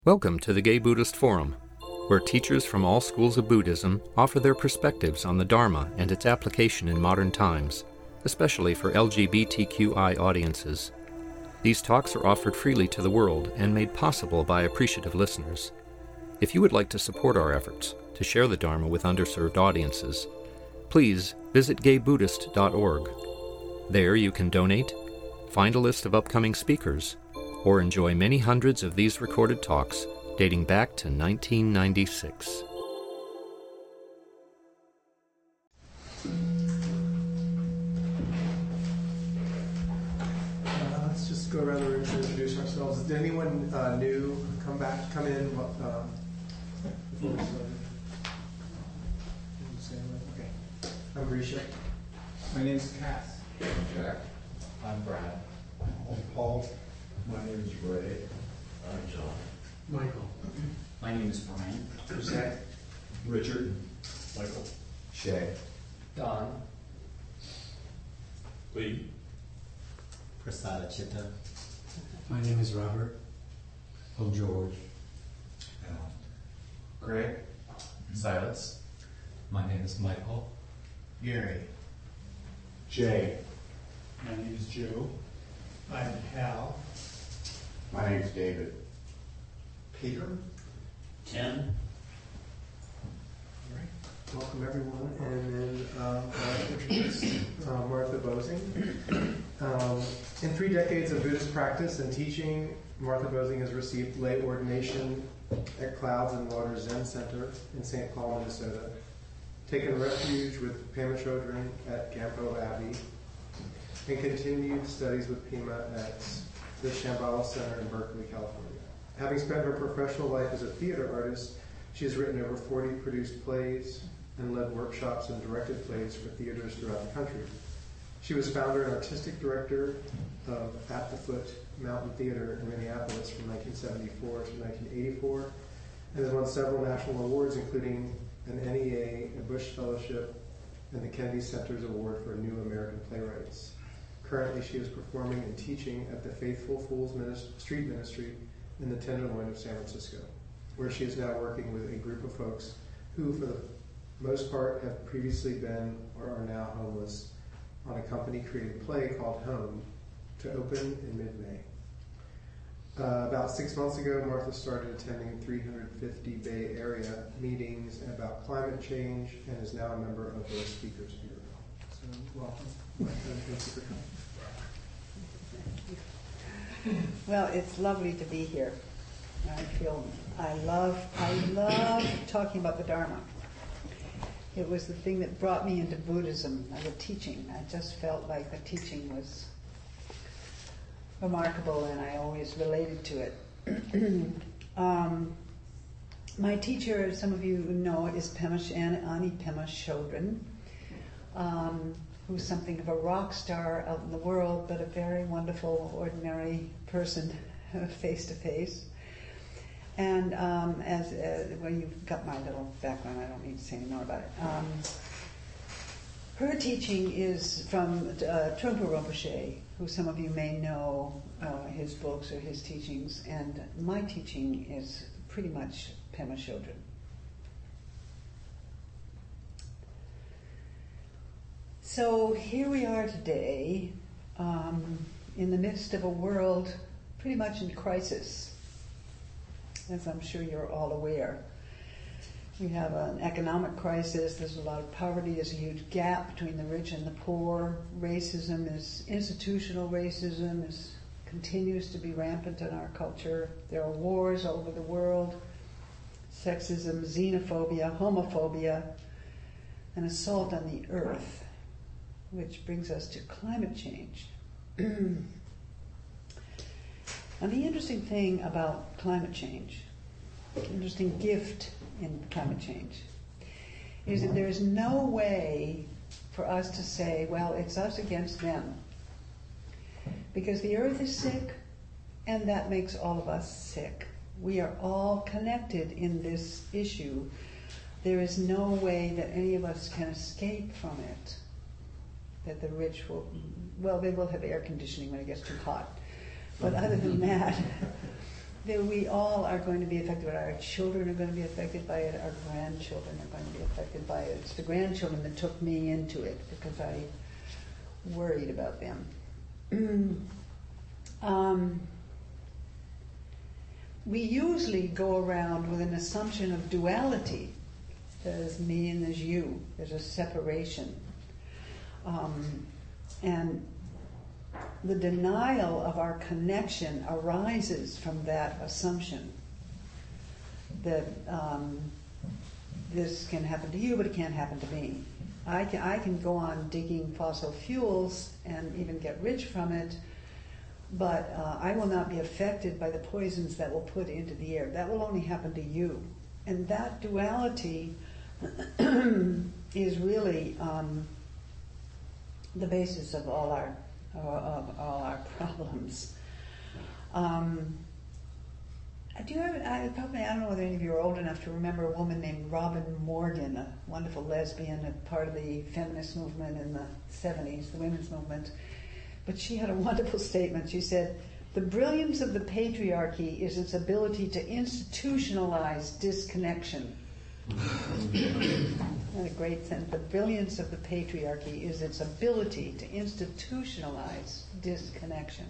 Welcome to the Gay Buddhist Forum, where teachers from all schools of Buddhism offer their perspectives on the Dharma and its application in modern times, especially for LGBTQI audiences. These talks are offered freely to the world and made possible by appreciative listeners. If you would like to support our efforts to share the Dharma with underserved audiences, please visit gaybuddhist.org. There you can donate, find a list of upcoming speakers, or enjoy many hundreds of these recorded talks dating back to 1996. Let's just go around the room to introduce ourselves. Did anyone new come in before we started? Okay. I'm Grisha. My name's Cass. Jack. I'm Brad. I'm Paul. My name is Ray. I'm John. Michael. My name is Brian. Jose. Richard. Michael. Shay. Don. Lee. Prasada Chitta. My name is Robert. I'm George. Greg. Silas. My name is Michael. Gary. Jay. My name is Joe. I'm Hal. My name is David. Peter. Tim. All right. Welcome, everyone. And then I'll introduce Martha Bosing. In 3 decades of Buddhist practice and teaching, Martha Bosing has received lay ordination at Clouds and Water Zen Center in St. Paul, Minnesota, taken refuge with Pema Chodron at Gampo Abbey, and continued studies with Pema at the Shambhala Center in Berkeley, California. Having spent her professional life as a theater artist, she has written over 40 produced plays and led workshops and directed plays for theaters throughout the country. She was founder and artistic director of At the Foot Mountain Theater in Minneapolis from 1974 to 1984, and has won several national awards, including an NEA, a Bush Fellowship, and the Kennedy Center's Award for New American Playwrights. Currently, she is performing and teaching at the Faithful Fools Street Ministry in the Tenderloin of San Francisco, where she is now working with a group of folks who, for the most part, have previously been or are now homeless on a company-created play called Home, to open in mid-May. About 6 months ago, Martha started attending 350 Bay Area meetings about climate change and is now a member of the Speakers Bureau. So, welcome. Martha, and thank you for coming. Well, it's lovely to be here. I love talking about the Dharma. It was the thing that brought me into Buddhism, the teaching. I just felt like the teaching was remarkable, and I always related to it. My teacher, as some of you know, is Ani Pema Chodron, who's something of a rock star out in the world, but a very wonderful, ordinary person, face to face. And well, you've got my little background, I don't need to say any more about it. Her teaching is from Trungpa Rinpoche, who some of you may know his books or his teachings, and my teaching is pretty much Pema Chodron. So here we are today, in the midst of a world pretty much in crisis, as I'm sure you're all aware. We have an economic crisis, there's a lot of poverty, there's a huge gap between the rich and the poor. Institutional racism continues to be rampant in our culture. There are wars all over the world, sexism, xenophobia, homophobia, an assault on the earth, which brings us to climate change. Now, the interesting thing about climate change, interesting gift in climate change, is that there is no way for us to say, well, it's us against them. Because the earth is sick, and that makes all of us sick. We are all connected in this issue. There is no way that any of us can escape from it. That the rich they will have air conditioning when it gets too hot. But other than that, that we all are going to be affected by it. Our children are going to be affected by it. Our grandchildren are going to be affected by it. It's the grandchildren that took me into it because I worried about them. We usually go around with an assumption of duality. There's me and there's you. There's a separation. And the denial of our connection arises from that assumption that this can happen to you, but it can't happen to me. I can go on digging fossil fuels and even get rich from it, but I will not be affected by the poisons that will put into the air. That will only happen to you. And that duality is really the basis of all our problems. I don't know whether any of you are old enough to remember a woman named Robin Morgan, a wonderful lesbian, a part of the feminist movement in the 70s, the women's movement. But she had a wonderful statement. She said, "The brilliance of the patriarchy is its ability to institutionalize disconnection." What a great sentence. The brilliance of the patriarchy is its ability to institutionalize disconnection.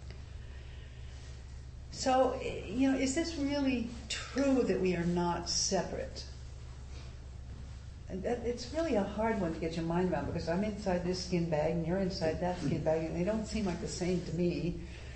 So, is this really true that we are not separate? It's really a hard one to get your mind around because I'm inside this skin bag and you're inside that skin bag and they don't seem like the same to me.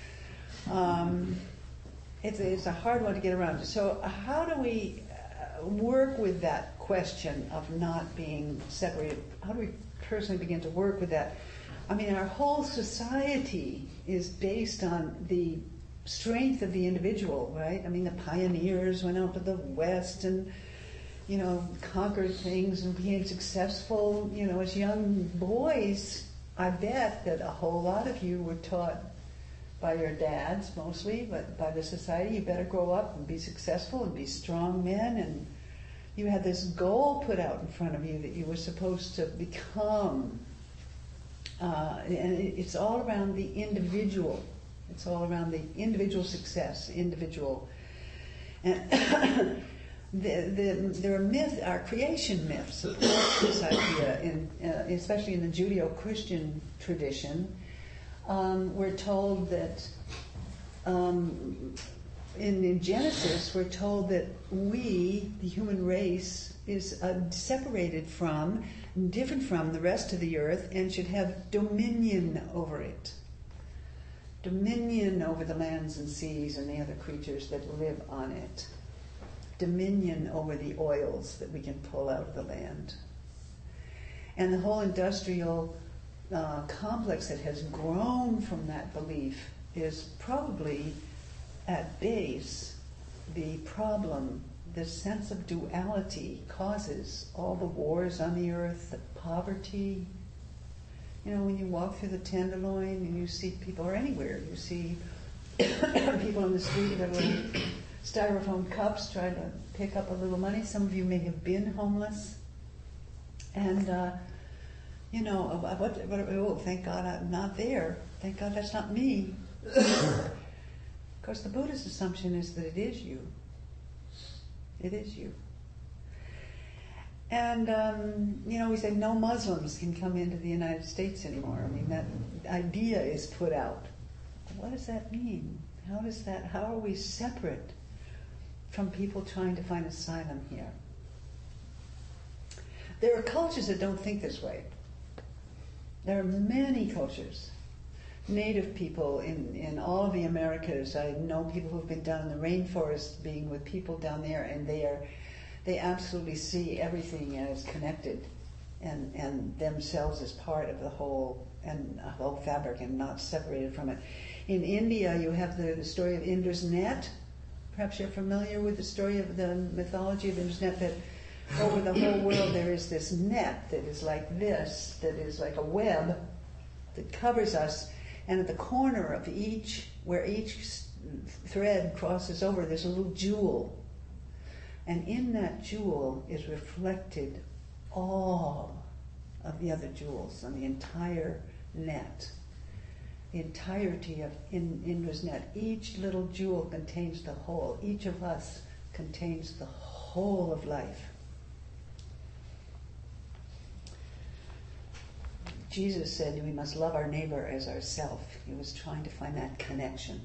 It's a hard one to get around. So how do we work with that question of not being separated? How do we personally begin to work with that? I mean, our whole society is based on the strength of the individual, right? I mean, the pioneers went out to the West and, conquered things and became successful, as young boys. I bet that a whole lot of you were taught by your dads mostly, but by the society, you better grow up and be successful and be strong men, and you had this goal put out in front of you that you were supposed to become. And it's all around the individual. It's all around the individual success, individual. And there are our creation myths support this idea, especially in the Judeo-Christian tradition. We're told that in Genesis, we're told that we, the human race, is separated from, different from the rest of the earth, and should have dominion over it. Dominion over the lands and seas and the other creatures that live on it. Dominion over the oils that we can pull out of the land. And the whole industrial complex that has grown from that belief is probably at base the problem. This sense of duality causes all the wars on the earth, the poverty. When you walk through the Tenderloin and you see people, or anywhere, you see people in the street with their little styrofoam cups trying to pick up a little money. Some of you may have been homeless. And, thank God I'm not there. Thank God that's not me. Of course, the Buddhist assumption is that it is you. It is you. And, we say no Muslims can come into the United States anymore. I mean, that idea is put out. What does that mean? How are we separate from people trying to find asylum here? There are cultures that don't think this way. There are many cultures. Native people in all of the Americas. I know people who've been down in the rainforest being with people down there, and they absolutely see everything as connected and themselves as part of the whole fabric and not separated from it. In India, you have the story of Indra's net. Perhaps you're familiar with the story of the mythology of Indra's net, that over the whole world there is this net that is like this, that is like a web that covers us, and at the corner of where each thread crosses over, there's a little jewel. And in that jewel is reflected all of the other jewels on the entire net. the entirety of Indra's net. Each little jewel contains the whole. Each of us contains the whole of life. Jesus said we must love our neighbor as ourself. He was trying to find that connection.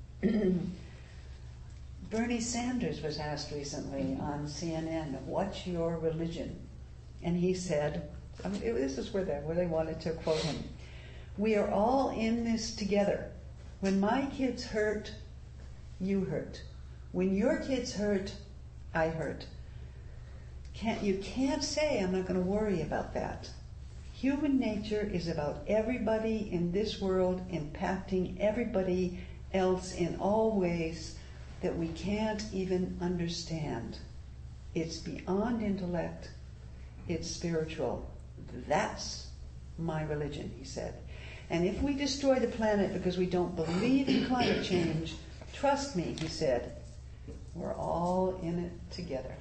Bernie Sanders was asked recently on CNN, "What's your religion?" And he said, this is where they wanted to quote him, "We are all in this together. When my kids hurt, you hurt. When your kids hurt, I hurt. You can't say I'm not going to worry about that. Human nature is about everybody in this world impacting everybody else in all ways that we can't even understand. It's beyond intellect. It's spiritual. That's my religion," he said. "And if we destroy the planet because we don't believe in climate change, trust me," he said, "we're all in it together."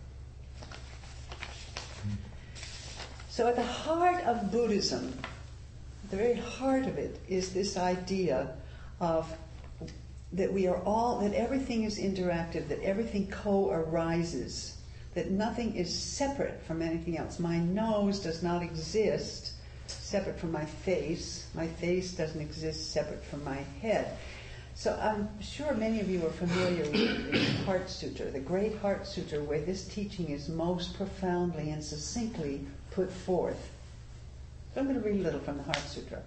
So at the heart of Buddhism, the very heart of it, is this idea of that we are all, that everything is interactive, that everything co-arises, that nothing is separate from anything else. My nose does not exist separate from my face. My face doesn't exist separate from my head. So I'm sure many of you are familiar with the Heart Sutra, the Great Heart Sutra, where this teaching is most profoundly and succinctly put forth. So I'm going to read a little from the Heart Sutra.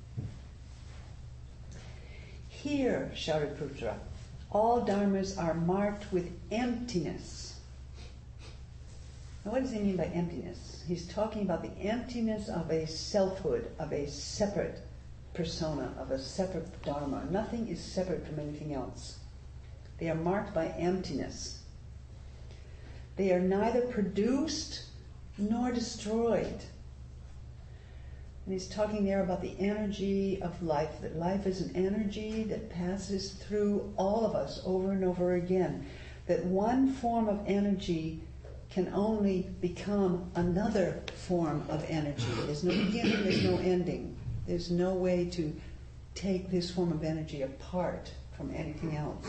"Here, Shariputra, all dharmas are marked with emptiness." Now, what does he mean by emptiness? He's talking about the emptiness of a selfhood, of a separate persona, of a separate dharma. Nothing is separate from anything else. They are marked by emptiness. They are neither produced nor destroyed. And he's talking there about the energy of life, that life is an energy that passes through all of us over and over again, that one form of energy can only become another form of energy. There's no beginning, there's no ending. There's no way to take this form of energy apart from anything else.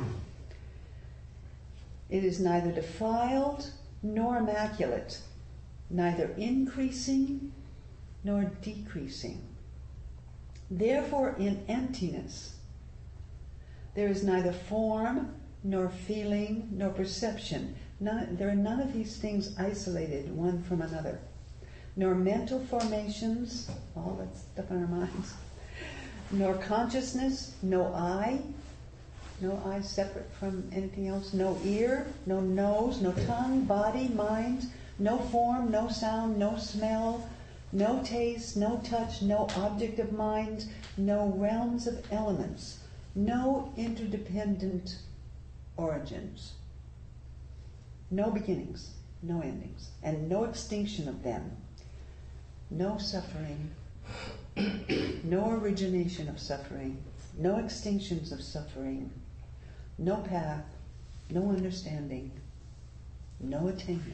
It is neither defiled nor immaculate, neither increasing nor decreasing. Therefore, in emptiness, there is neither form nor feeling nor perception. There are none of these things isolated one from another, nor mental formations, all that stuff in our minds, nor consciousness, no eye separate from anything else, no ear, no nose, no tongue, body, mind, no form, no sound, no smell, no taste, no touch, no object of mind, no realms of elements, no interdependent origins, no beginnings, no endings, and no extinction of them, no suffering, no origination of suffering, no extinctions of suffering, no path, no understanding, no attainment.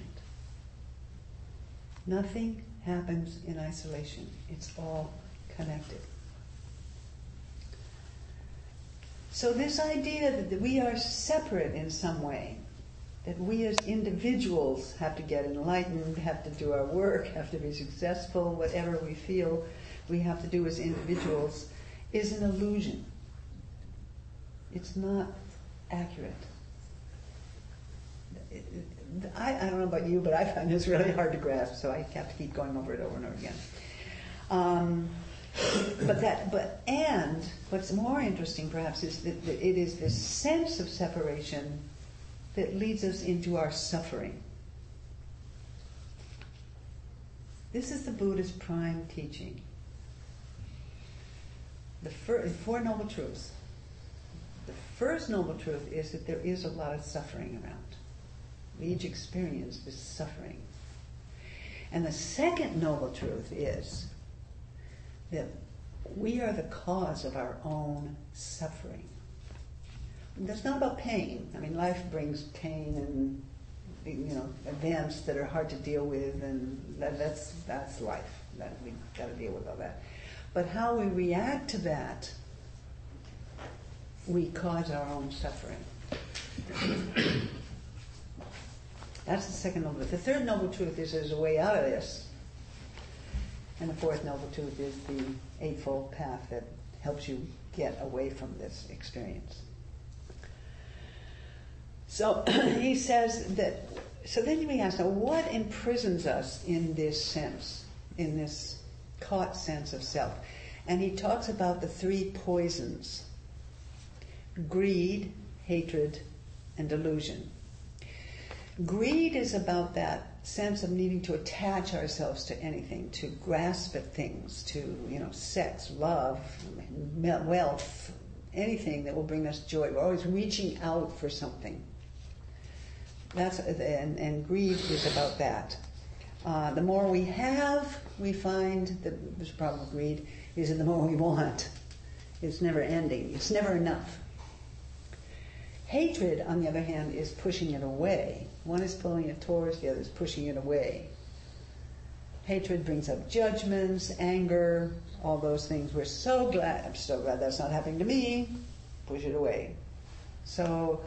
Nothing happens in isolation. It's all connected. So this idea that we are separate in some way, that we as individuals have to get enlightened, have to do our work, have to be successful, whatever we feel we have to do as individuals, is an illusion. It's not accurate. I don't know about you, but I find this really hard to grasp, so I have to keep going over it over and over again. And what's more interesting perhaps is that it is this sense of separation that leads us into our suffering. This is the Buddha's prime teaching. The Four Noble Truths. The first noble truth is that there is a lot of suffering around. We each experience this suffering. And the second noble truth is that we are the cause of our own suffering. That's not about pain. I mean, life brings pain and events that are hard to deal with, and that's life. We've got to deal with all that. But how we react to that, we cause our own suffering. That's the second noble truth. The third noble truth is there's a way out of this. And the fourth noble truth is the Eightfold Path that helps you get away from this experience. So he says that, so then we ask, now what imprisons us in this sense, in this caught sense of self? And he talks about the three poisons: greed, hatred, and delusion. Greed is about that sense of needing to attach ourselves to anything, to grasp at things, to, sex, love, wealth, anything that will bring us joy. We're always reaching out for something. And greed is about that. The more we have, we find that the problem with greed is that the more we want. It's never ending. It's never enough. Hatred, on the other hand, is pushing it away. One is pulling it towards, the other is pushing it away. Hatred brings up judgments, anger, all those things. I'm so glad that's not happening to me. Push it away. So,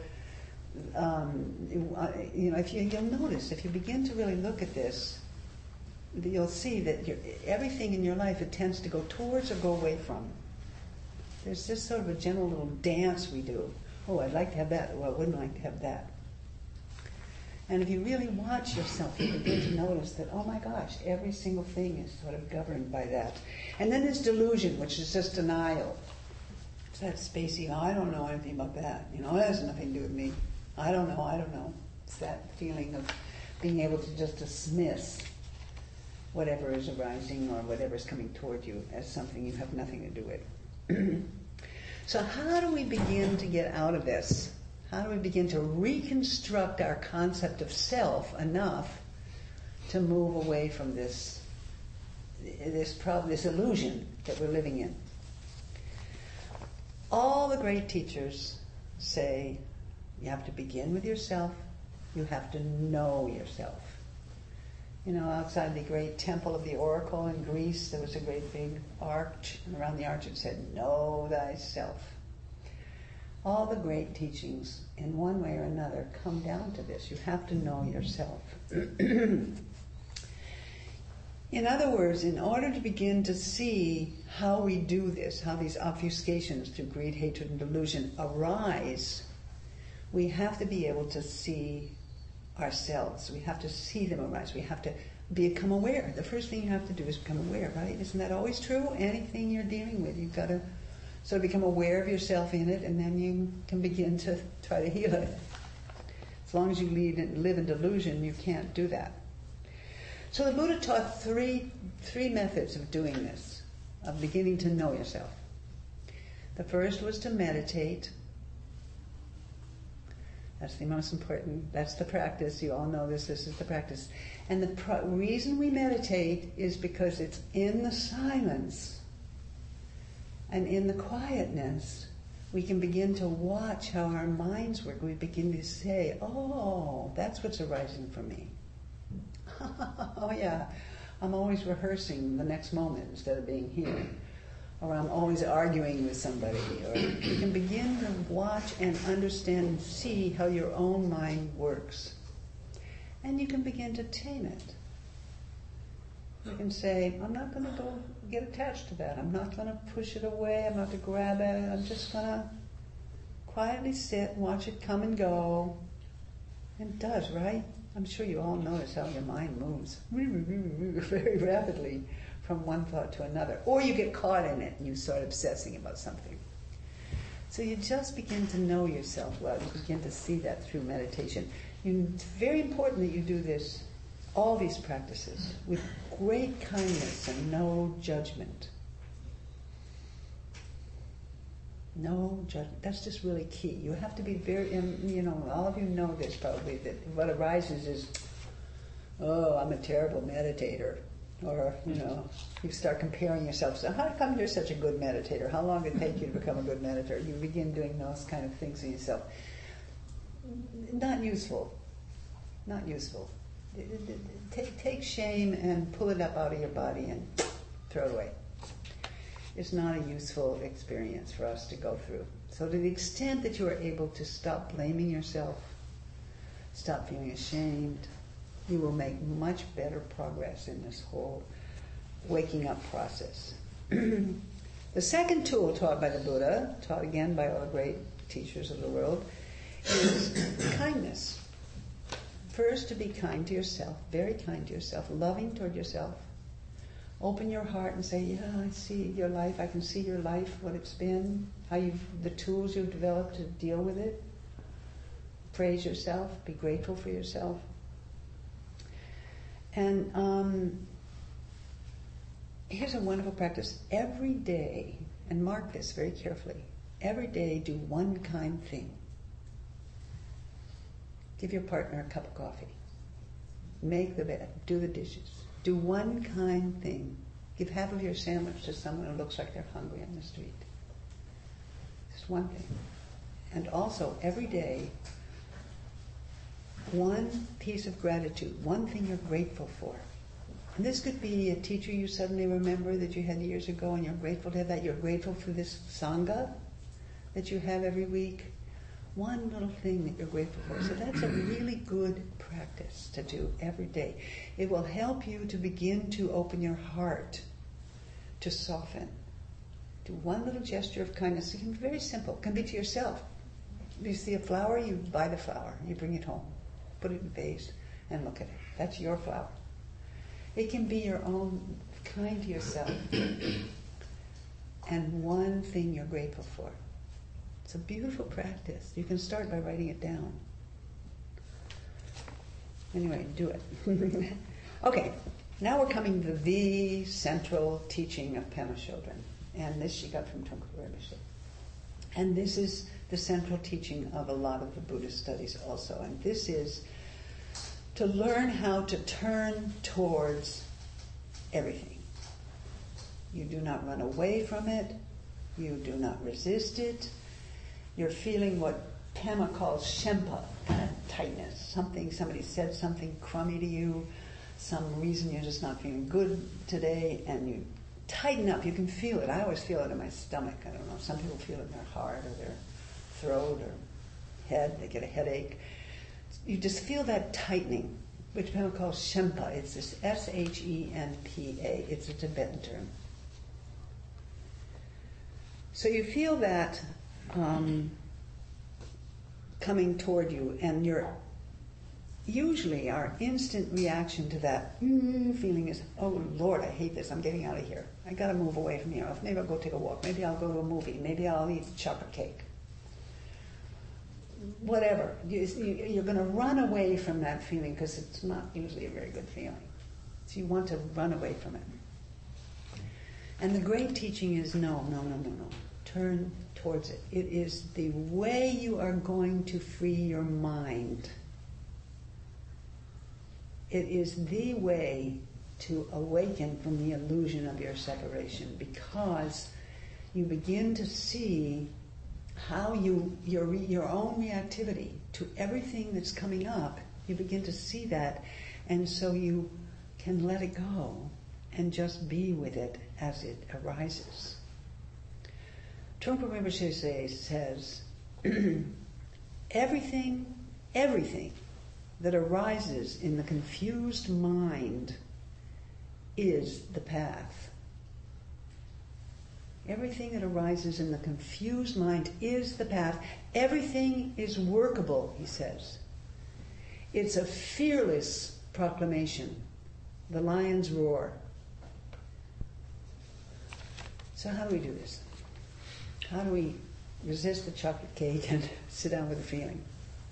you'll notice, if you begin to really look at this, you'll see that everything in your life, it tends to go towards or go away from. There's just sort of a gentle little dance we do. Oh, I'd like to have that. Well, I wouldn't like to have that. And if you really watch yourself, you begin to notice that, oh my gosh, every single thing is sort of governed by that. And then there's delusion, which is just denial. It's that spacey, I don't know anything about that. It has nothing to do with me. I don't know. It's that feeling of being able to just dismiss whatever is arising or whatever is coming toward you as something you have nothing to do with. So how do we begin to get out of this? How do we begin to reconstruct our concept of self enough to move away from this illusion that we're living in? All the great teachers say you have to begin with yourself, you have to know yourself. Outside the great temple of the Oracle in Greece, there was a great big arch, and around the arch it said, know thyself. All the great teachings, in one way or another, come down to this. You have to know yourself. In other words, in order to begin to see how we do this, how these obfuscations through greed, hatred, and delusion arise, we have to be able to see ourselves. We have to see them arise. We have to become aware. The first thing you have to do is become aware, right? Isn't that always true? Anything you're dealing with, you've got to sort of become aware of yourself in it, and then you can begin to try to heal it. As long as you live in delusion, you can't do that. So the Buddha taught three methods of doing this, of beginning to know yourself. The first was to meditate. That's the most important. That's the practice. You all know this. This is the practice. And the reason we meditate is because it's in the silence and in the quietness we can begin to watch how our minds work. We begin to say, oh, that's what's arising for me. Oh yeah, I'm always rehearsing the next moment instead of being here. Or I'm always arguing with somebody. Or you can begin to watch and understand and see how your own mind works. And you can begin to tame it. You can say, I'm not going to go get attached to that. I'm not going to push it away. I'm not going to grab at it. I'm just going to quietly sit and watch it come and go. And it does, right? I'm sure you all notice how your mind moves very rapidly from one thought to another. Or you get caught in it and you start obsessing about something. So you just begin to know yourself well. You begin to see that through meditation. It's very important that you do this, all these practices, with great kindness and no judgment. No judgment. That's just really key. You have to be very, all of you know this probably, that what arises is, oh, I'm a terrible meditator. Or, you start comparing yourself. So how come you're such a good meditator? How long did it take you to become a good meditator? You begin doing those kind of things in yourself. Not useful. Not useful. Take shame and pull it up out of your body and throw it away. is not a useful experience for us to go through. So to the extent that you are able to stop blaming yourself, stop feeling ashamed, you will make much better progress in this whole waking up process. The second tool taught by the Buddha, taught again by all the great teachers of the world, is kindness. First, to be kind to yourself, very kind to yourself, loving toward yourself. Open your heart and say, yeah, I see your life, I can see your life, what it's been, the tools you've developed to deal with it. Praise yourself, be grateful for yourself. And here's a wonderful practice. Every day, and mark this very carefully, every day do one kind thing. Give your partner a cup of coffee. Make the bed. Do the dishes. Do one kind thing. Give half of your sandwich to someone who looks like they're hungry on the street. Just one thing. And also, every day, one piece of gratitude, one thing you're grateful for. And this could be a teacher you suddenly remember that you had years ago and you're grateful to have that. You're grateful for this Sangha that you have every week. One little thing that you're grateful for. So that's a really good practice to do every day. It will help you to begin to open your heart to soften. Do one little gesture of kindness. It can be very simple. It can be to yourself. You see a flower, you buy the flower. You bring it home. Put it in a vase and look at it. That's your flower. It can be your own, kind to yourself. And one thing you're grateful for. It's a beautiful practice. You can start by writing it down. Anyway, do it. Okay, now we're coming to the central teaching of Pema Chodron. And this she got from Trungpa Rinpoche. And this is the central teaching of a lot of the Buddhist studies also. And this is to learn how to turn towards everything. You do not run away from it. You do not resist it. You're feeling what Pema calls shempa, kind of tightness. Somebody said something crummy to you, some reason you're just not feeling good today, and you tighten up. You can feel it. I always feel it in my stomach. I don't know. Some people feel it in their heart or their throat or head. They get a headache. You just feel that tightening, which Pema calls shempa. It's this S-H-E-N-P-A. It's a Tibetan term. So you feel that coming toward you, and usually our instant reaction to that feeling is, oh Lord, I hate this, I'm getting out of here. I gotta move away from here. Maybe I'll go take a walk, maybe I'll go to a movie, maybe I'll eat chocolate cake. Whatever. You're gonna run away from that feeling because it's not usually a very good feeling. So you want to run away from it. And the great teaching is no. Turn towards it. It is the way you are going to free your mind. It is the way to awaken from the illusion of your separation, because you begin to see how your own reactivity to everything that's coming up, you begin to see that, and so you can let it go and just be with it as it arises. Trungpa Rinpoche says, everything that arises in the confused mind is the path. Everything that arises in the confused mind is the path. Everything is workable, he says. It's a fearless proclamation. The lion's roar. So how do we do this? How do we resist the chocolate cake and sit down with the feeling?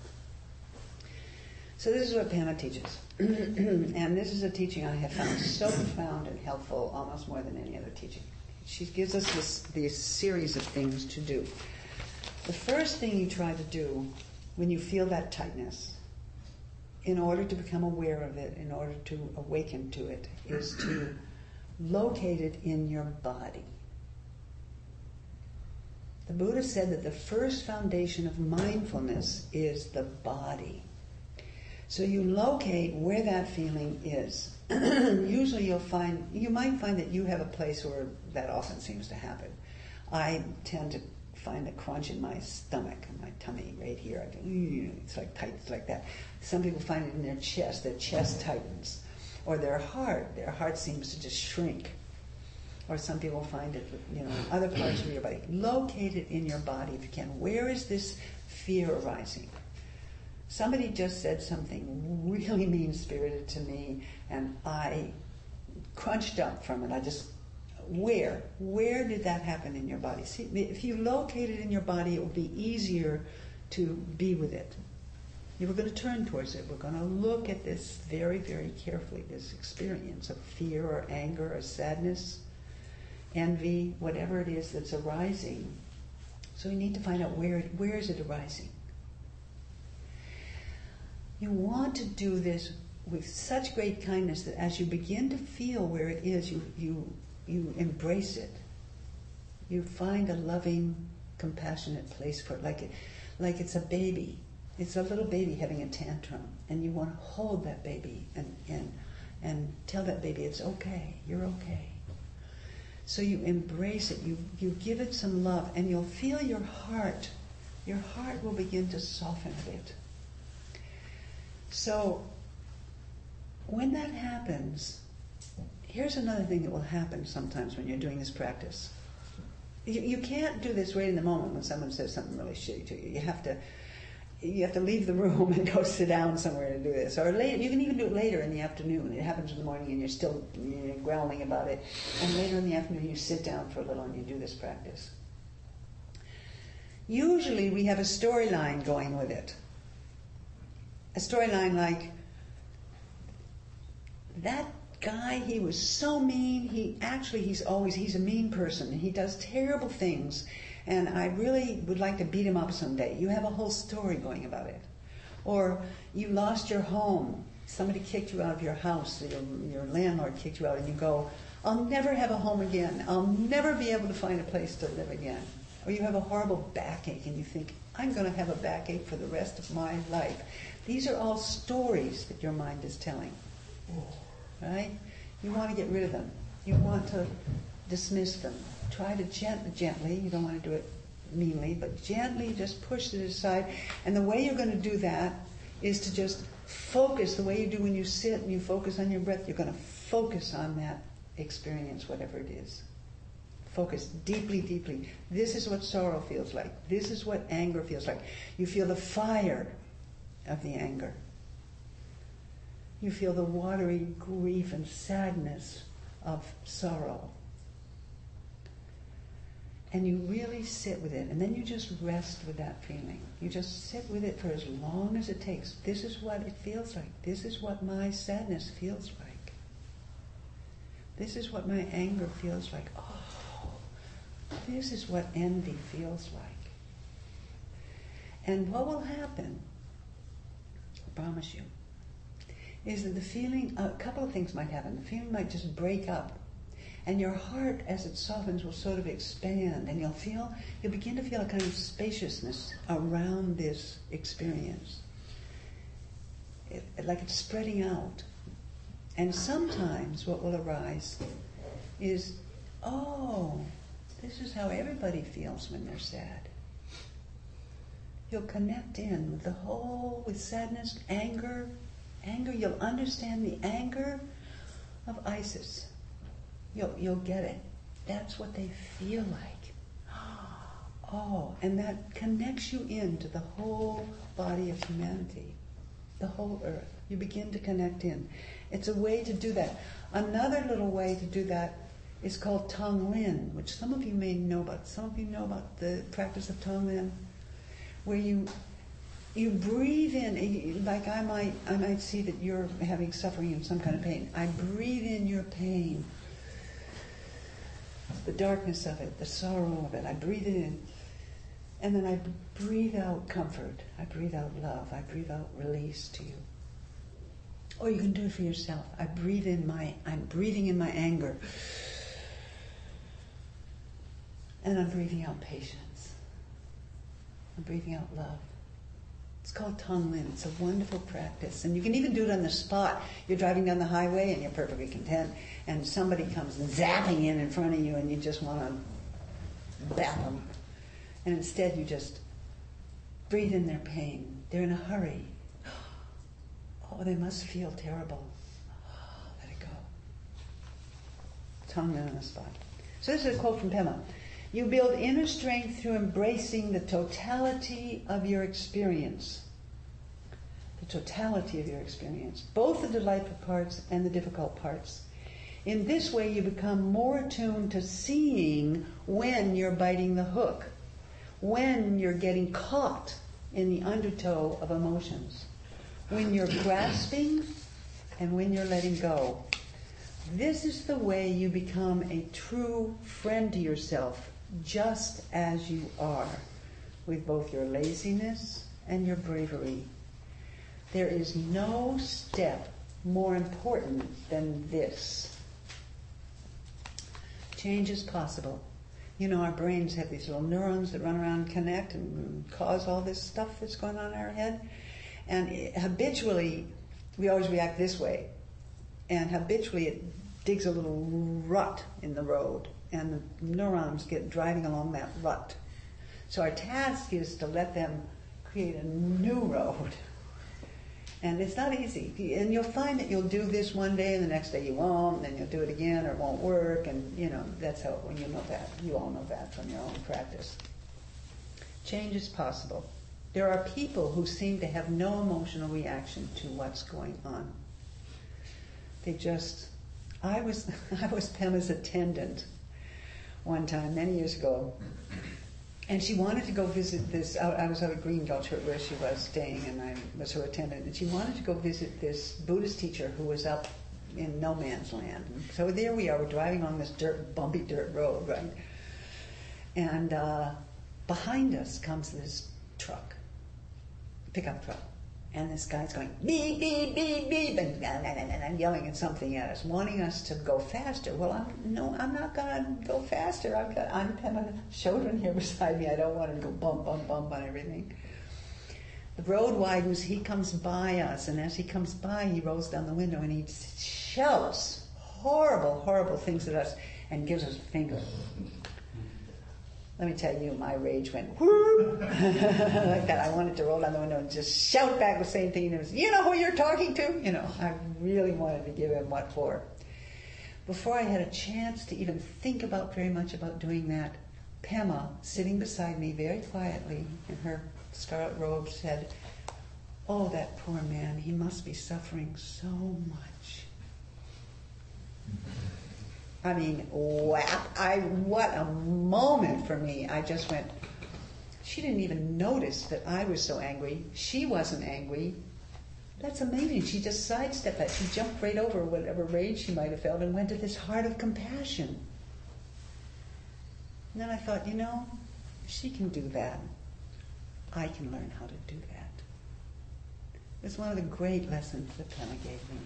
So this is what Pema teaches. And this is a teaching I have found so profound and helpful, almost more than any other teaching. She gives us this series of things to do. The first thing you try to do when you feel that tightness, in order to become aware of it, in order to awaken to it, is to locate it in your body. The Buddha said that the first foundation of mindfulness is the body. So you locate where that feeling is. Usually you might find that you have a place where that often seems to happen. I tend to find a crunch in my stomach, my tummy, right here. I go, it's like tight, it's like that. Some people find it in their chest tightens. Or their heart seems to just shrink. Or some people find it, in other parts of your body. Locate it in your body if you can. Where is this fear arising? Somebody just said something really mean-spirited to me, and I crunched up from it. Where did that happen in your body? See, if you locate it in your body, it will be easier to be with it. We're going to turn towards it. We're going to look at this very, very carefully, this experience of fear or anger or sadness, envy, whatever it is that's arising. So we need to find out where is it arising. You want to do this with such great kindness that as you begin to feel where it is, you embrace it. You find a loving, compassionate place for it, like it's a baby. It's a little baby having a tantrum, and you want to hold that baby and tell that baby it's okay, you're okay. So you embrace it, you give it some love, and you'll feel your heart will begin to soften a bit. So when that happens, here's another thing that will happen sometimes when you're doing this practice. You can't do this right in the moment when someone says something really shitty to you. You have to leave the room and go sit down somewhere to do this. Or later, you can even do it later in the afternoon. It happens in the morning and you're still growling about it. And later in the afternoon you sit down for a little and you do this practice. Usually we have a storyline going with it. A storyline like, that guy, he was so mean, he's a mean person. He does terrible things. And I really would like to beat him up someday. You have a whole story going about it. Or you lost your home. Somebody kicked you out of your house. Your landlord kicked you out and you go, I'll never have a home again. I'll never be able to find a place to live again. Or you have a horrible backache and you think, I'm going to have a backache for the rest of my life. These are all stories that your mind is telling. Right? You want to get rid of them. You want to dismiss them. Try to gently, you don't want to do it meanly, but gently just push it aside. And the way you're going to do that is to just focus, the way you do when you sit and you focus on your breath. You're going to focus on that experience, whatever it is. Focus deeply, deeply. This is what sorrow feels like. This is what anger feels like. You feel the fire of the anger. You feel the watery grief and sadness of sorrow. And you really sit with it, and then you just rest with that feeling. You just sit with it for as long as it takes. This is what it feels like. This is what my sadness feels like. This is what my anger feels like. Oh, this is what envy feels like. And what will happen, I promise you, is that the feeling, a couple of things might happen. The feeling might just break up. And your heart, as it softens, will sort of expand. And you'll begin to feel a kind of spaciousness around this experience. Like it's spreading out. And sometimes what will arise is, oh, this is how everybody feels when they're sad. You'll connect in with sadness, anger. You'll understand the anger of Isis. You'll get it. That's what they feel like. Oh, and that connects you into the whole body of humanity, the whole earth. You begin to connect in. It's a way to do that. Another little way to do that is called Tonglen, which some of you may know about. Some of you know about the practice of Tonglen, where you breathe in, like I might see that you're having suffering and some kind of pain. I breathe in your pain, the darkness of it, the sorrow of it. I breathe it in. And then I breathe out comfort. I breathe out love. I breathe out release to you. Or you can do it for yourself. I'm breathing in my anger. And I'm breathing out patience. I'm breathing out love. It's called Tonglen. It's a wonderful practice. And you can even do it on the spot. You're driving down the highway and you're perfectly content, and somebody comes zapping in front of you and you just want to zap them. And instead you just breathe in their pain. They're in a hurry. Oh, they must feel terrible. Let it go. Tonglen on the spot. So this is a quote from Pema. You build inner strength through embracing the totality of your experience. The totality of your experience. Both the delightful parts and the difficult parts. In this way you become more attuned to seeing when you're biting the hook. When you're getting caught in the undertow of emotions. When you're grasping and when you're letting go. This is the way you become a true friend to yourself, just as you are, with both your laziness and your bravery. There is no step more important than this. Change is possible. You know, our brains have these little neurons that run around and connect and cause all this stuff that's going on in our head. And habitually, we always react this way. And habitually, it digs a little rut in the road. And the neurons get driving along that rut. So our task is to let them create a new road. And it's not easy. And you'll find that you'll do this one day and the next day you won't, and then you'll do it again or it won't work. And, you know, that's how, when you know that, you all know that from your own practice. Change is possible. There are people who seem to have no emotional reaction to what's going on. They just... I was Pema's attendant one time, many years ago, and she wanted to go visit this. I was out at Green Gulch where she was staying, and I was her attendant. And she wanted to go visit this Buddhist teacher who was up in no man's land. And so there we are. We're driving on this bumpy dirt road, right? And behind us comes this truck, pickup truck. And this guy's going, beep, beep, beep, beep, and yelling at something at us, wanting us to go faster. Well, I'm not going to go faster. I'm Pema Chodron here beside me. I don't want to go bump, bump, bump on everything. The road widens. He comes by us, and as he comes by, he rolls down the window, and he shouts horrible, horrible things at us and gives us a finger. Let me tell you, my rage went whoop like that. I wanted to roll down the window and just shout back the same thing. It was, you know who you're talking to? You know, I really wanted to give him what for. Before I had a chance to even think about very much about doing that, Pema, sitting beside me very quietly in her scarlet robe, said, "Oh, that poor man, he must be suffering so much." I mean, wow, what a moment for me. I just went, she didn't even notice that I was so angry. She wasn't angry. That's amazing. She just sidestepped that. She jumped right over whatever rage she might have felt and went to this heart of compassion. And then I thought, you know, she can do that. I can learn how to do that. It's one of the great lessons that Pema gave me.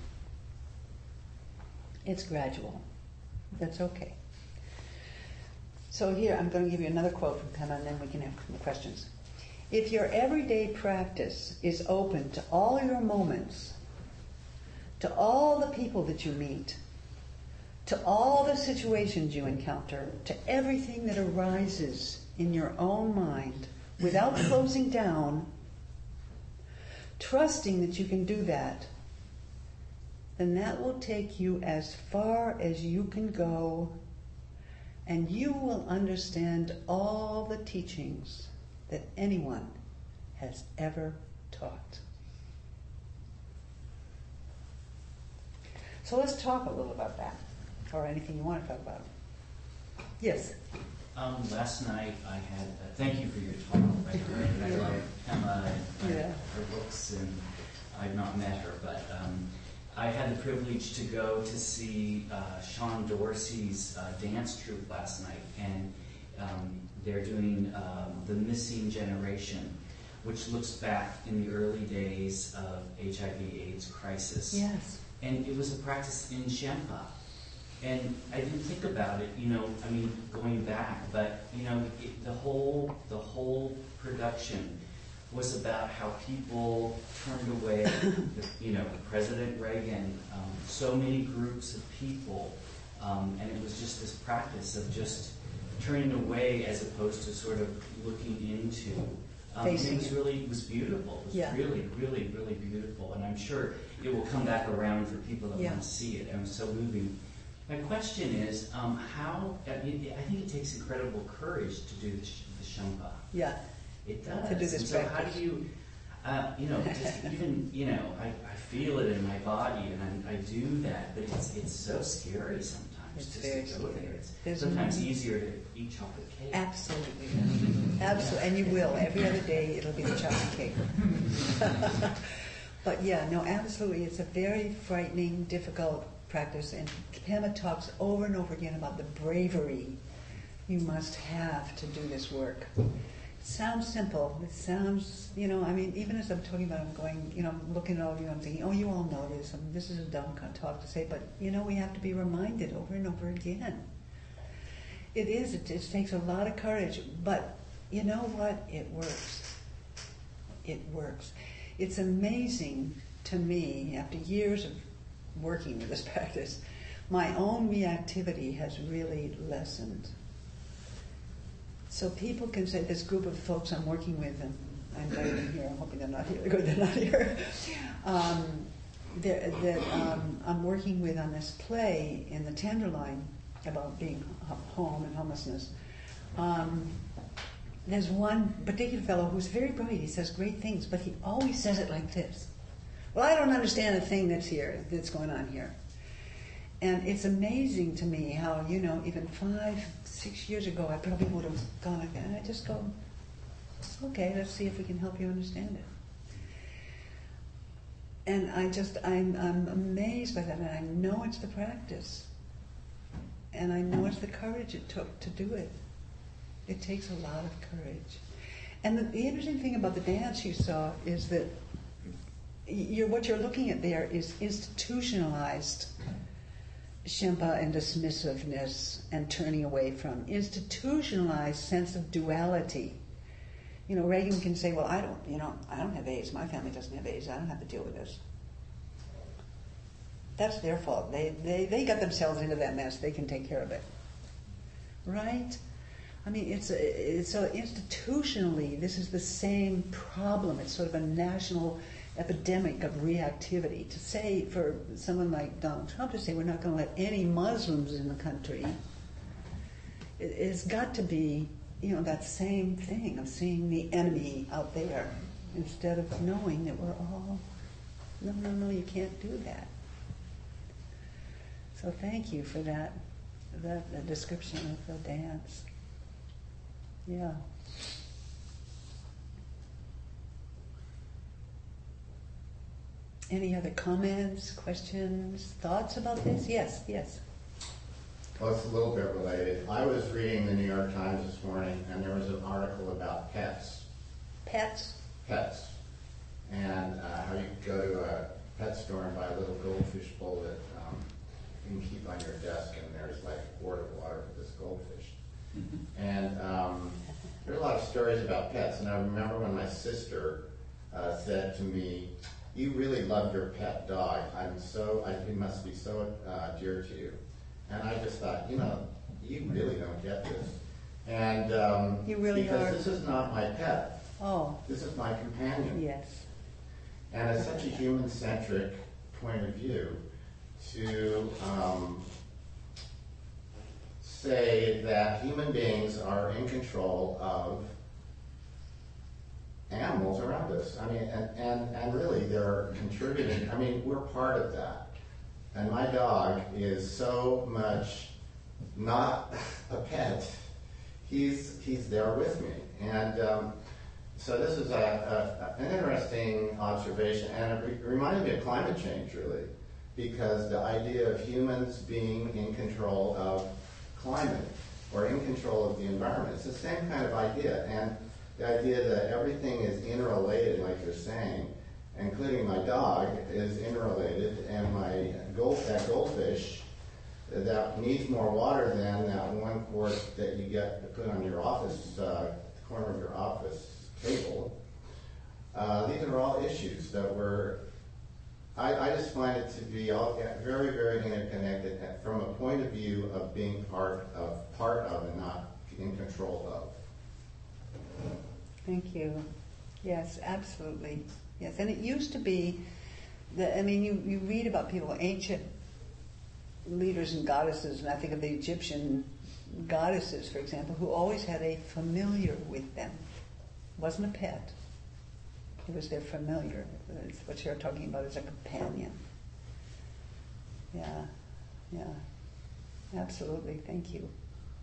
It's gradual. That's okay. So here, I'm going to give you another quote from Pema, and then we can have questions. If your everyday practice is open to all your moments, to all the people that you meet, to all the situations you encounter, to everything that arises in your own mind, without closing down, trusting that you can do that, then that will take you as far as you can go, and you will understand all the teachings that anyone has ever taught. So let's talk a little about that, or anything you want to talk about. Yes? Last night I had, thank you for your talk, by the way. I love Pema and her books, and I've not met her, but I had the privilege to go to see Sean Dorsey's dance troupe last night, and they're doing The Missing Generation, which looks back in the early days of HIV/AIDS crisis. Yes. And it was a practice in Shampa. And I didn't think about it, going back, but the whole production was about how people turned away, President Reagan, so many groups of people, and it was just this practice of just turning away as opposed to sort of looking into. And it was beautiful. It was really, really, really beautiful. And I'm sure it will come back around for people that want to see it. And it was so moving. My question is, I think it takes incredible courage to do the Shempa. Yeah. It does. To do this so practice. how do you, just even, I feel it in my body and I do that, but it's so scary sometimes. It's just very to go scary. there. It's There's sometimes easier to eat chocolate cake. Absolutely. Absolutely. And you will. Every other day it'll be the chocolate cake. But yeah, no, absolutely. It's a very frightening, difficult practice. And Pema talks over and over again about the bravery you must have to do this work. It sounds simple. It sounds, even as I'm talking about it, I'm going, looking at all of you, I'm thinking, oh, you all know this. This is a dumb talk to say, but, we have to be reminded over and over again. It is. It takes a lot of courage, but you know what? It works. It works. It's amazing to me, after years of working with this practice, my own reactivity has really lessened. So people can say, this group of folks I'm working with, and I invited them here, I'm hoping they're not here, good, they're not here, I'm working with on this play in the Tenderloin about being home and homelessness. There's one particular fellow who's very bright, he says great things, but he always says it like this. Well, I don't understand a thing that's going on here. And it's amazing to me how, even 5-6 years ago, I probably would have gone like that. And I just go, okay, let's see if we can help you understand it. And I'm amazed by that, and I know it's the practice. And I know it's the courage it took to do it. It takes a lot of courage. And the interesting thing about the dance you saw is that what you're looking at there is institutionalized Shempa and dismissiveness and turning away from institutionalized sense of duality. Reagan can say, well, I don't have AIDS. My family doesn't have AIDS. I don't have to deal with this. That's their fault. They got themselves into that mess. They can take care of it. Right? I mean, it's institutionally, this is the same problem. It's sort of a national epidemic of reactivity. To say, for someone like Donald Trump to say we're not going to let any Muslims in the country, it's got to be, that same thing of seeing the enemy out there instead of knowing that we're all, no, you can't do that. So thank you for that description of the dance. Yeah. Any other comments, questions, thoughts about this? Yes. Well, it's a little bit related. I was reading the New York Times this morning, and there was an article about pets. Pets? Pets. And how you could go to a pet store and buy a little goldfish bowl that you can keep on your desk, and there's like a quart of water for this goldfish. Mm-hmm. And there are a lot of stories about pets, and I remember when my sister said to me, "You really love your pet dog. He must be so dear to you." And I just thought, you really don't get this. And you really because are. this is not my pet. Oh. This is my companion. Yes. And it's such a human-centric point of view to say that human beings are in control of animals around us. I mean, and really they're contributing. I mean, we're part of that. And my dog is so much not a pet. He's there with me. And so this is an interesting observation. And it reminded me of climate change, really, because the idea of humans being in control of climate or in control of the environment, it's the same kind of idea. And the idea that everything is interrelated, like you're saying, including my dog, is interrelated, and that goldfish that needs more water than that one quart that you get to put on your office, the corner of your office table, These are all issues that I just find it to be all very, very interconnected from a point of view of being part of and not in control of. Thank you. Yes, absolutely. Yes, and it used to be that, I mean, you read about people, ancient leaders and goddesses, and I think of the Egyptian goddesses, for example, who always had a familiar with them. It wasn't a pet. It was their familiar. It's what you're talking about as a companion. Yeah, yeah. Absolutely. Thank you.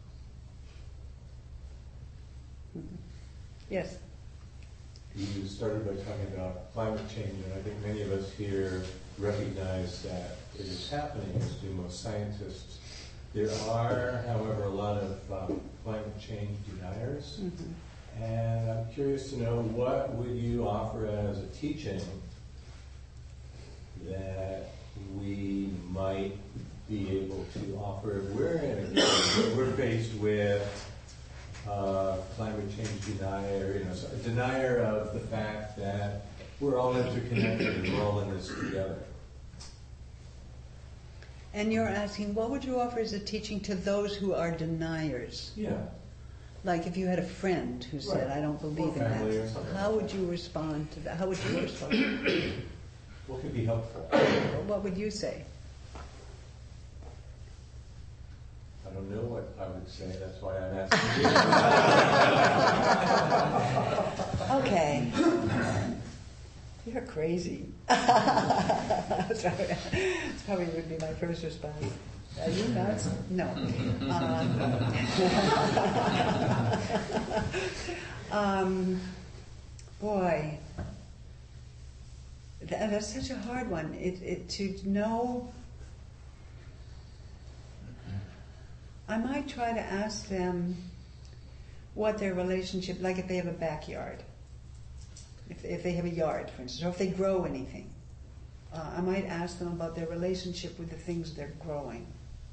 Mm-hmm. Yes. You started by talking about climate change, and I think many of us here recognize that it is happening, as do most scientists. There are, however, a lot of climate change deniers. Mm-hmm. And I'm curious to know, what would you offer as a teaching that we might be able to offer if we're in a case where we're faced with climate change denier, a denier of the fact that we're all interconnected and we're all in this together. And you're asking, what would you offer as a teaching to those who are deniers? Yeah. Like if you had a friend who said, Right. I don't believe in Family or that. something How like would that. you respond to that? How would you respond? What could be helpful? What would you say? I don't know what I would say, that's why I'm asking you. Okay. You're crazy. Sorry. It's probably would be my first response. Are you nuts? No. Boy, that's such a hard one. To know. I might try to ask them what their relationship, like if they have a backyard, if they have a yard, for instance, or if they grow anything. I might ask them about their relationship with the things they're growing.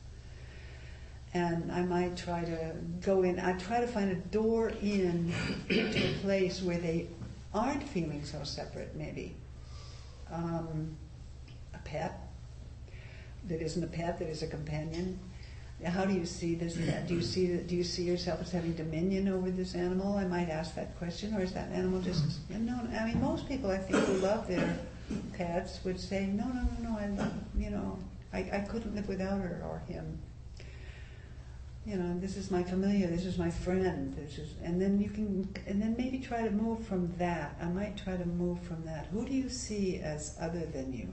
And I might try to go in, I try to find a door in to a place where they aren't feeling so separate, maybe. A pet that isn't a pet, that is a companion. How do you see this? Do you see yourself as having dominion over this animal? I might ask that question, or is that animal just no? I mean, most people I think who love their pets would say, no. I couldn't live without her or him. This is my familiar. This is my friend. And then maybe try to move from that. I might try to move from that. Who do you see as other than you?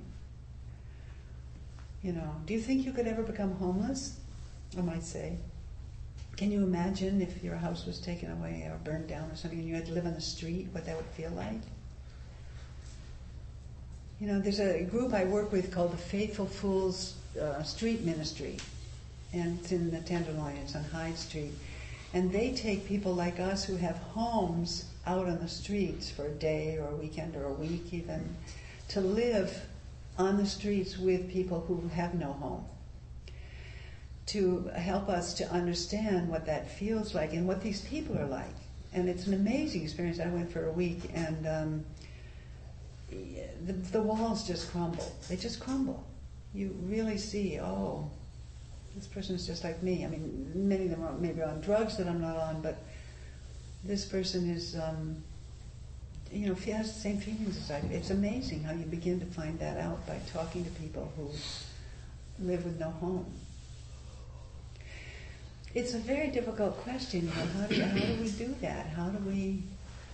Do you think you could ever become homeless? I might say. Can you imagine if your house was taken away or burned down or something and you had to live on the street, what that would feel like? There's a group I work with called the Faithful Fools Street Ministry, and it's in the Tenderloin, it's on Hyde Street. And they take people like us who have homes out on the streets for a day or a weekend or a week even, to live on the streets with people who have no home, to help us to understand what that feels like and what these people are like. And it's an amazing experience. I went for a week, and the walls just crumble. They just crumble. You really see, this person is just like me. I mean, many of them are maybe on drugs that I'm not on, but this person is, has the same feelings as I do. It's amazing how you begin to find that out by talking to people who live with no home. It's a very difficult question. How do we do that? How do we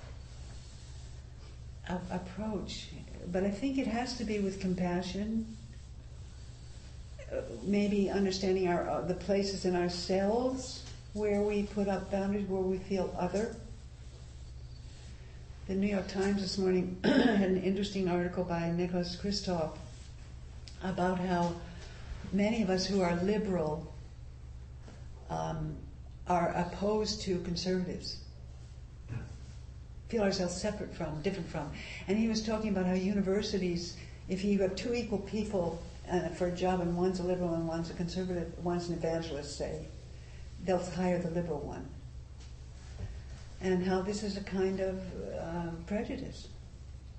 approach? But I think it has to be with compassion. Maybe understanding the places in ourselves where we put up boundaries, where we feel other. The New York Times this morning had an interesting article by Nicholas Kristof about how many of us who are liberal are opposed to conservatives, feel ourselves separate from, different from. And he was talking about how universities, if you have two equal people for a job and one's a liberal and one's a conservative, one's an evangelist, say, they'll hire the liberal one. And how this is a kind of prejudice.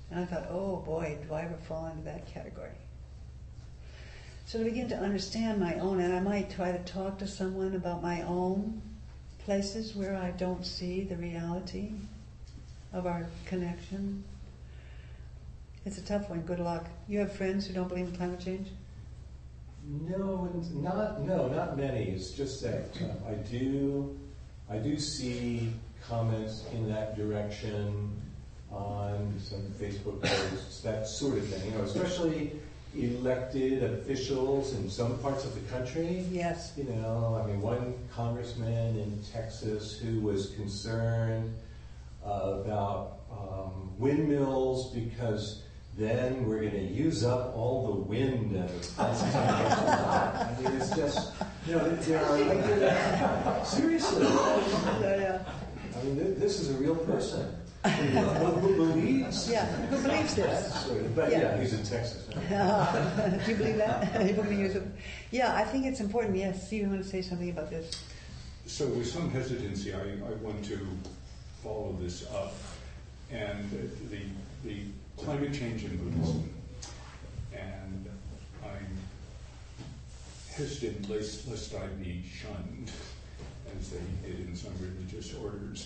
And I thought, oh boy, do I ever fall into that category? So to begin to understand my own, and I might try to talk to someone about my own places where I don't see the reality of our connection. It's a tough one. Good luck. You have friends who don't believe in climate change? No, not many. It's just that I do see comments in that direction on some Facebook posts, that sort of thing. Especially elected officials in some parts of the country. Yes. One congressman in Texas who was concerned about windmills because then we're going to use up all the wind and the place is going to get too hot. It's just, there are seriously. Yeah. This is a real person who believes. Yeah, who believes this? But yeah, he's in Texas. Do you believe that? Yeah, I think it's important. Yes, Steve, you want to say something about this? So with some hesitancy, I want to follow this up. And the climate change in Buddhism, and I'm hesitant lest I be shunned, as they did in some religious orders.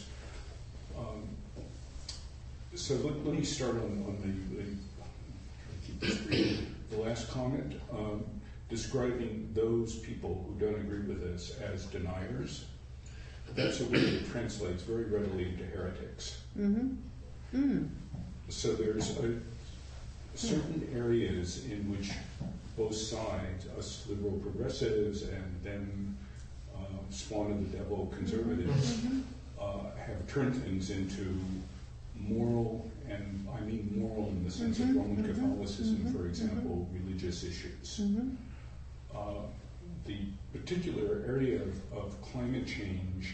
So let me start on keep this brief. The last comment, describing those people who don't agree with this as deniers. That's a word that translates very readily into heretics. Mm-hmm. Mm. So there's certain areas in which both sides, us liberal progressives and then spawn of the devil conservatives, have turned things into moral, and I mean moral in the sense of Roman Catholicism, for example, religious issues. The particular area of climate change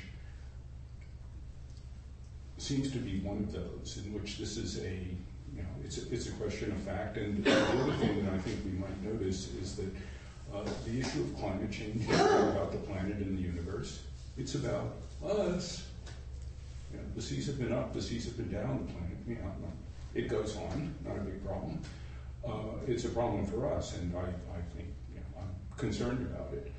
seems to be one of those in which this is it's a question of fact. And the other thing that I think we might notice is that the issue of climate change is not about the planet and the universe. It's about us. The seas have been up, the seas have been down, the planet, it goes on, not a big problem. It's a problem for us, and I think I'm concerned about it.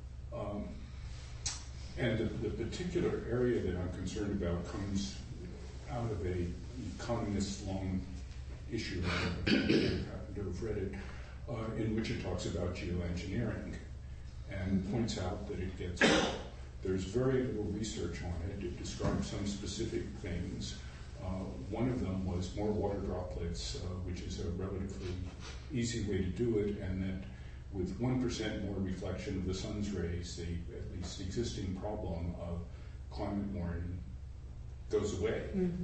And the particular area that I'm concerned about comes out of a communist long issue, I happen to have read it, in which it talks about geoengineering and points out that there's very little research on it. It describes some specific things. One of them was more water droplets, which is a relatively easy way to do it, and that with 1% more reflection of the sun's rays, at least the existing problem of climate warming goes away.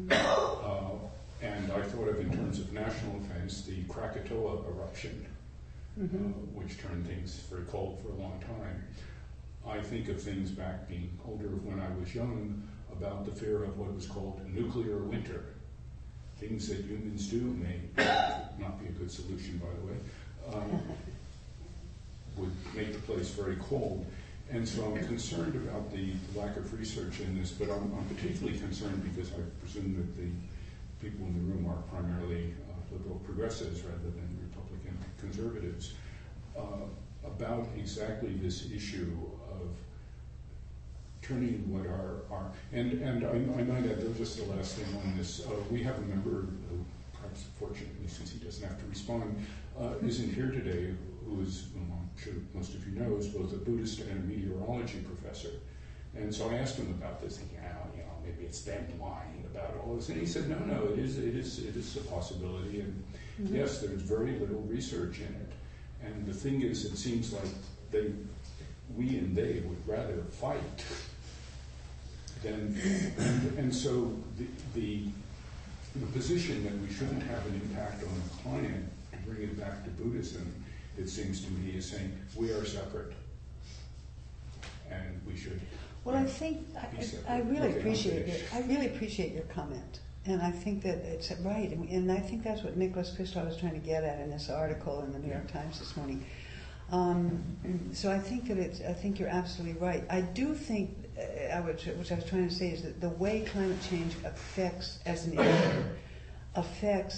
And I thought of, in terms of national events, the Krakatoa eruption, which turned things very cold for a long time. I think of things back being older when I was young about the fear of what was called a nuclear winter. Things that humans do may not be a good solution, by the way, would make the place very cold. And so I'm concerned about the lack of research in this, but I'm particularly concerned because I presume that the people in the room are primarily liberal progressives rather than Republican conservatives, about exactly this issue of turning what our and I might add, just the last thing on this, we have a member who, perhaps fortunately since he doesn't have to respond, isn't here today, who is, I'm sure most of you know, is both a Buddhist and a meteorology professor. And so I asked him about this, thinking, maybe it's them lying about all this. And he said, no, it is a possibility. And yes, there's very little research in it. And the thing is, it seems like we and they would rather fight than, and so the position that we shouldn't have an impact on the planet, to bring it back to Buddhism, it seems to me, is saying we are separate, and we should. Well, I think I really appreciate your comment, and I think that it's right, and I think that's what Nicholas Kristof was trying to get at in this article in the New York Times this morning. So I think that I think you're absolutely right. I do think, which I was trying to say, is that the way climate change affects, as an issue, affects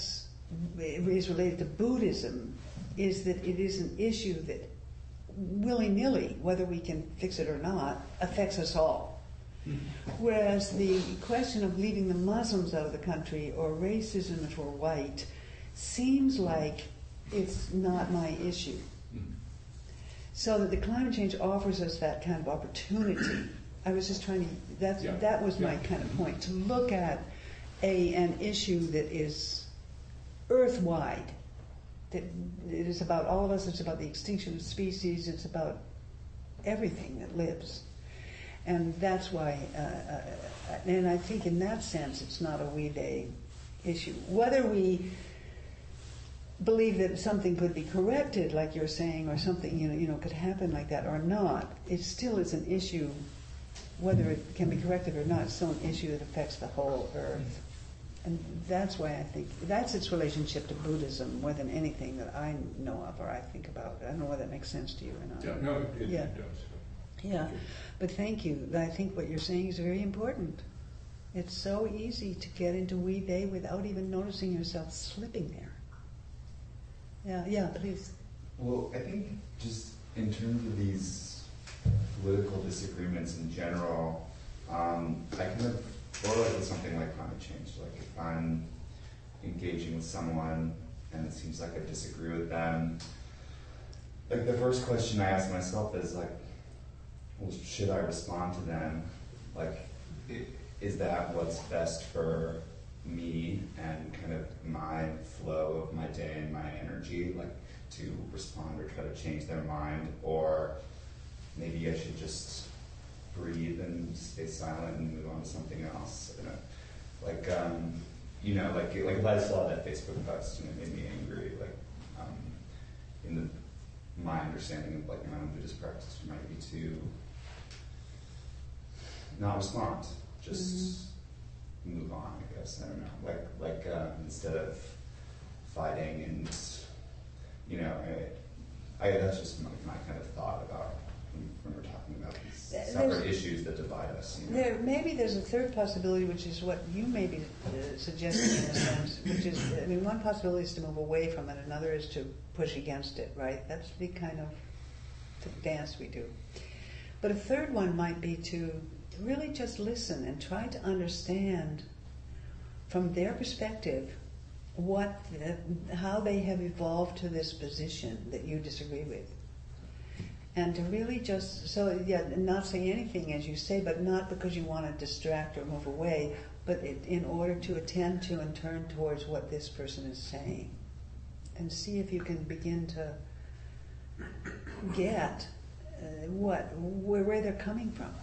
is related to Buddhism is that it is an issue that willy-nilly, whether we can fix it or not, affects us all. Whereas the question of leaving the Muslims out of the country or racism if we're white seems like it's not my issue. So that the climate change offers us that kind of opportunity. I was just trying to, that was my kind of point, to look at an issue that is earth-wide, that it is about all of us, it's about the extinction of species, it's about everything that lives. And that's why, and I think in that sense it's not a we they issue. Whether we believe that something could be corrected, like you're saying, or something could happen like that or not, it still is an issue. Whether it can be corrected or not, it's still an issue that affects the whole earth. And that's why I think that's its relationship to Buddhism more than anything that I know of or I think about. I don't know whether that makes sense to you or not. Yeah, no, it does. Yeah, but thank you. I think what you're saying is very important. It's so easy to get into we they without even noticing yourself slipping there. Yeah, please. Well, I think just in terms of these political disagreements in general, I kind of correlate with something like climate change. Like if I'm engaging with someone and it seems like I disagree with them, like the first question I ask myself is like, well, should I respond to them? Like, is that what's best for me and kind of my flow of my day and my energy, like to respond or try to change their mind? Or maybe I should just breathe and stay silent and move on to something else. I don't know. Like if I saw that Facebook post and it made me angry, like my understanding of like my own Buddhist practice might be to not respond, just move on, I guess. I don't know. Like instead of fighting and that's just my kind of thought about when we're talking about these separate issues that divide us. Maybe there's a third possibility, which is what you may be suggesting in a sense, which is, one possibility is to move away from it, another is to push against it, right? That's the kind of dance we do. But a third one might be to really just listen and try to understand from their perspective how they have evolved to this position that you disagree with. And to really just, not say anything as you say, but not because you want to distract or move away, but in order to attend to and turn towards what this person is saying. And see if you can begin to get where they're coming from.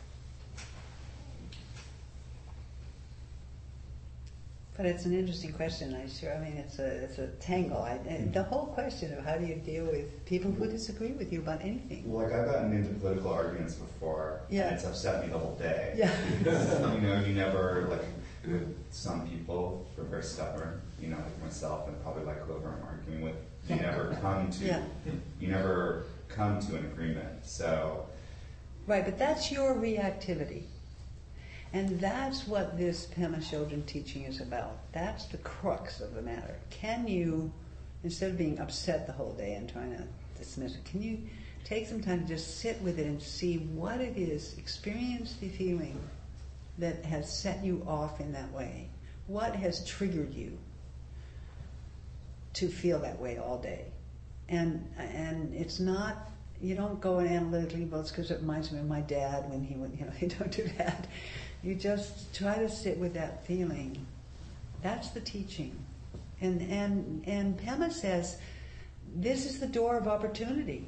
But it's an interesting question, it's a tangle. The whole question of how do you deal with people who disagree with you about anything. Well, like I've gotten into political arguments before, and it's upset me the whole day. Yeah. You never, with some people who are very stubborn, like myself and probably like whoever I'm arguing with, you never come to an agreement, so. Right, but that's your reactivity. And that's what this Pema Chodron teaching is about. That's the crux of the matter. Can you, instead of being upset the whole day and trying to dismiss it, can you take some time to just sit with it and see what it is, experience the feeling that has set you off in that way? What has triggered you to feel that way all day? And it's not, you don't go and analytically, well, it's because it reminds me of my dad when he would, you don't do that. You just try to sit with that feeling. That's the teaching. And Pema says, this is the door of opportunity.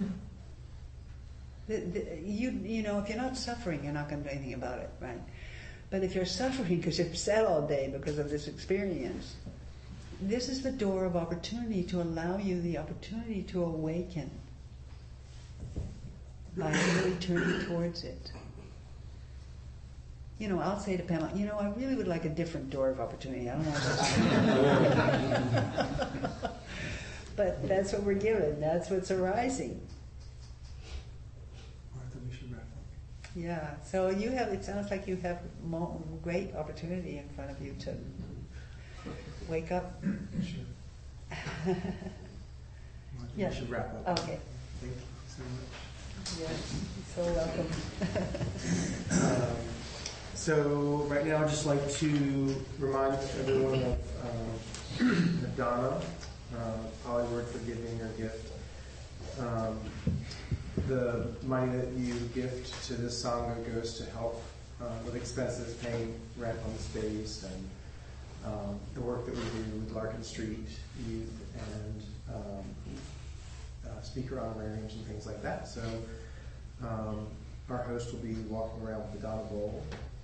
If you're not suffering, you're not going to do anything about it, right? But if you're suffering because you're upset all day because of this experience, this is the door of opportunity to allow you the opportunity to awaken by really turning towards it. I'll say to Pema, I really would like a different door of opportunity. I don't know. But that's what we're given. That's what's arising. Martha, we should wrap up. Yeah. So it sounds like you have great opportunity in front of you to wake up. Sure. Yeah. We should wrap up. Okay. Thank you so much. Yeah, so welcome. So right now, I'd just like to remind everyone of Madonna, Hollywood for giving her gift. The money that you gift to this sangha goes to help with expenses, paying rent on the space, and the work that we do with Larkin Street Youth and speaker honorariums and things like that. So our host will be walking around with the Donna Bowl.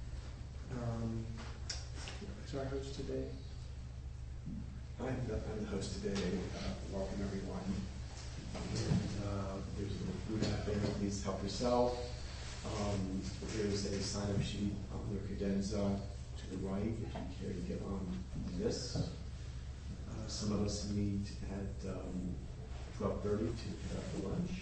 Who's our host today? I'm the host today. Welcome everyone. And, there's a little food out there. Please help yourself. There's a sign-up sheet on the credenza to the right if you care to get on this. Some of us meet at 12:30 to head out for lunch.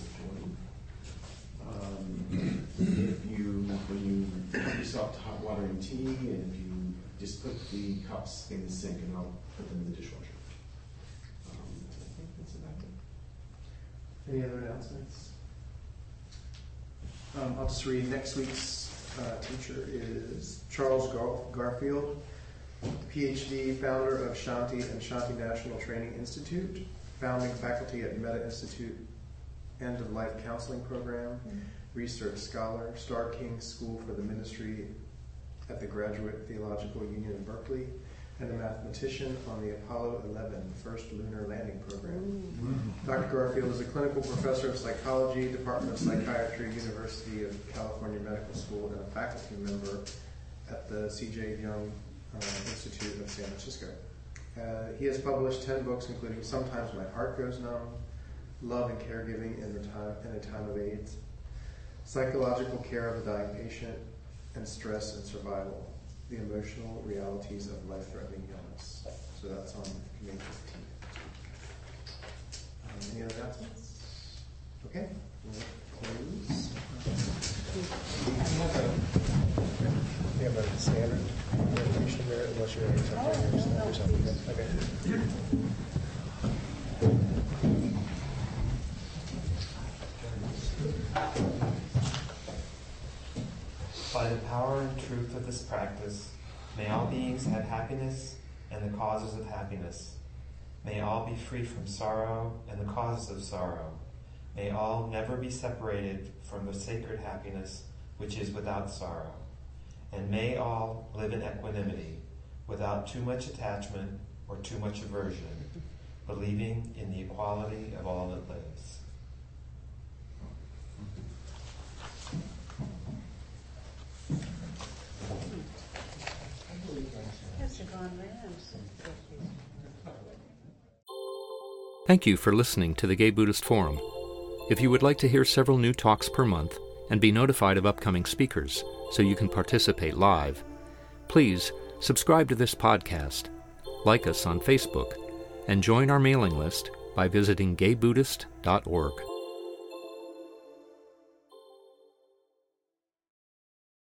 When you help yourself to hot water and tea, and if you just put the cups in the sink, and I'll put them in the dishwasher. I think that's about it. Any other announcements? I'll just read next week's teacher is Charles Garfield, PhD, founder of Shanti and Shanti National Training Institute, founding faculty at Metta Institute End of Life Counseling Program, research scholar, Starr King School for the Ministry at the Graduate Theological Union in Berkeley, and a mathematician on the Apollo 11 first lunar landing program. Dr. Garfield is a clinical professor of psychology, Department of Psychiatry, University of California Medical School, and a faculty member at the C.J. Young Institute of San Francisco. He has published 10 books, including Sometimes My Heart Goes Numb, Love and Caregiving in a Time of AIDS, Psychological Care of a Dying Patient, and Stress and Survival, the Emotional Realities of Life-Threatening Illness. So that's on May 15th. Any other announcements? Okay, we'll close. We have a standard resolution there, unless you're or something. Okay. By the power and truth of this practice, may all beings have happiness and the causes of happiness. May all be free from sorrow and the causes of sorrow. May all never be separated from the sacred happiness which is without sorrow. And may all live in equanimity, without too much attachment or too much aversion, believing in the equality of all that lives. Thank you for listening to the Gay Buddhist Forum. If you would like to hear several new talks per month and be notified of upcoming speakers so you can participate live, please subscribe to this podcast, like us on Facebook, and join our mailing list by visiting gaybuddhist.org.